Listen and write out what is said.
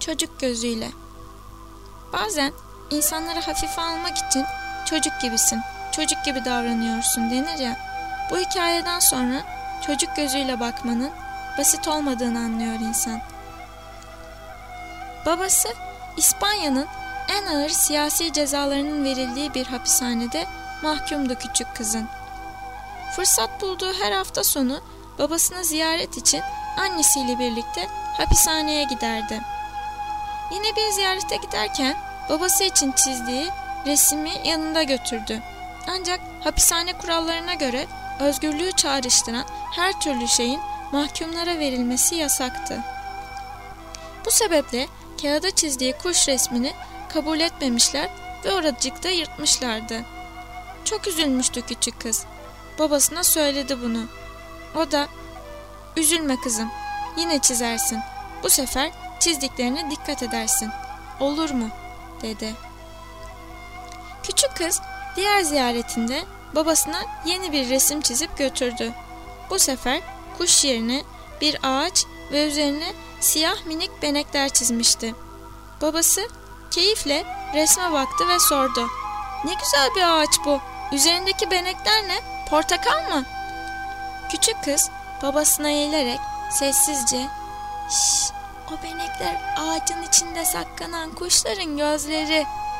Çocuk gözüyle. Bazen insanları hafife almak için çocuk gibisin, çocuk gibi davranıyorsun denir ya. Bu hikayeden sonra çocuk gözüyle bakmanın basit olmadığını anlıyor insan. Babası İspanya'nın en ağır siyasi cezalarının verildiği bir hapishanede mahkumdu küçük kızın. Fırsat bulduğu her hafta sonu babasını ziyaret için annesiyle birlikte hapishaneye giderdi. Yine bir ziyarete giderken babası için çizdiği resmi yanında götürdü. Ancak hapishane kurallarına göre özgürlüğü çağrıştıran her türlü şeyin mahkumlara verilmesi yasaktı. Bu sebeple kağıda çizdiği kuş resmini kabul etmemişler ve oracıkta yırtmışlardı. Çok üzülmüştü küçük kız. Babasına söyledi bunu. O da, "Üzülme kızım, yine çizersin. Bu sefer çizdiklerine dikkat edersin. Olur mu?" dedi. Küçük kız diğer ziyaretinde babasına yeni bir resim çizip götürdü. Bu sefer kuş yerine bir ağaç ve üzerine siyah minik benekler çizmişti. Babası keyifle resme baktı ve sordu. "Ne güzel bir ağaç bu. Üzerindeki benekler ne? Portakal mı?" Küçük kız babasına eğilerek sessizce, "Şşş, o benekler ağacın içinde saklanan kuşların gözleri.